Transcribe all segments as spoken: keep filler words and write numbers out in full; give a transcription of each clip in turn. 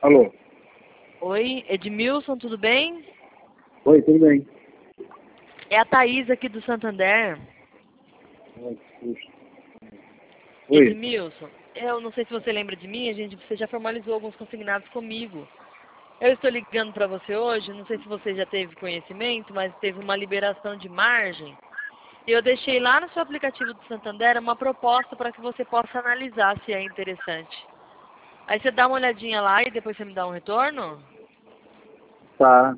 Alô? Oi, Edmilson, tudo bem? Oi, tudo bem? É a Thaís aqui do Santander. Ai, puxa. Oi. Edmilson, eu não sei se você lembra de mim, a gente, você já formalizou alguns consignados comigo. Eu estou ligando para você hoje, não sei se você já teve conhecimento, mas teve uma liberação de margem. E eu deixei lá no seu aplicativo do Santander uma proposta para que você possa analisar se é interessante. Aí você dá uma olhadinha lá e depois você me dá um retorno? Tá.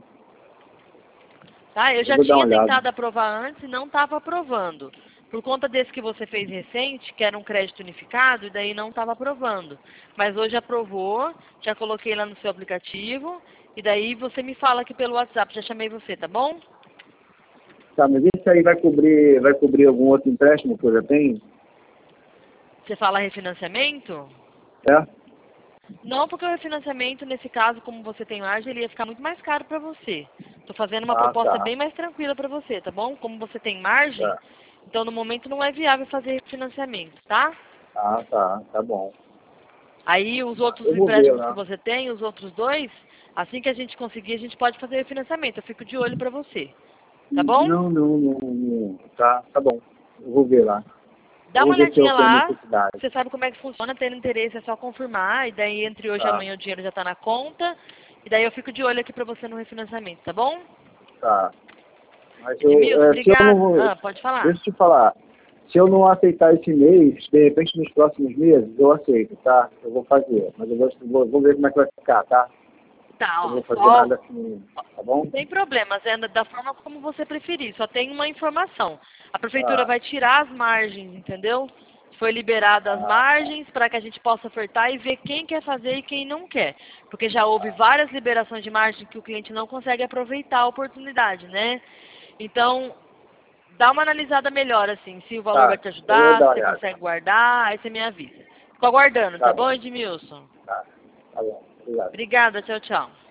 Tá? Eu Eu já vou dar uma tinha olhada. tentado aprovar antes e não estava aprovando. Por conta desse que você fez recente, que era um crédito unificado, e daí não estava aprovando. Mas hoje aprovou, já coloquei lá no seu aplicativo, e daí você me fala aqui pelo WhatsApp, já chamei você, tá bom? Tá, mas isso aí vai cobrir, vai cobrir algum outro empréstimo que eu já tenho? Você fala refinanciamento? É? Não, porque o refinanciamento, nesse caso, como você tem margem, ele ia ficar muito mais caro para você. Estou fazendo uma Ah, proposta tá. bem mais tranquila para você, tá bom? Como você tem margem, Tá. então no momento não é viável fazer refinanciamento, tá? Ah, tá. Tá bom. Aí os outros Eu vou ver empréstimos que lá. você tem, os outros dois, assim que a gente conseguir, a gente pode fazer refinanciamento. Eu fico de olho para você, tá bom? Não, não, não, não. Tá, tá bom. Eu vou ver lá. Dá Eu uma vou ver se eu olhadinha tenho lá, necessidade. você sabe como é que funciona, tendo interesse é só confirmar, e daí entre hoje e Tá, amanhã o dinheiro já está na conta, e daí eu fico de olho aqui para você no refinanciamento, tá bom? tá. Mas eu, Edmilson, é, se eu não obrigado. vou... Ah, pode falar. Deixa eu te falar. Se eu não aceitar esse mês, de repente nos próximos meses, eu aceito, tá? Eu vou fazer. Mas eu vou, vou, vou ver como é que vai ficar, tá? Tá, Eu ó, vou fazer só nada assim, tá bom? sem problemas, é da forma como você preferir, só tem uma informação. A prefeitura Tá. vai tirar as margens, entendeu? Foi liberada as Ah, margens para que a gente possa ofertar e ver quem quer fazer e quem não quer. Porque já houve várias liberações de margem que o cliente não consegue aproveitar a oportunidade, né? Então, dá uma analisada melhor, assim, se o valor vai tá. te Eu vou ajudar, dar se uma você olhada. consegue guardar, aí você me avisa. Fico aguardando, Tá tá bom, bom. Edmilson? Tá. Tá bom. Obrigado. Obrigada, tchau, tchau.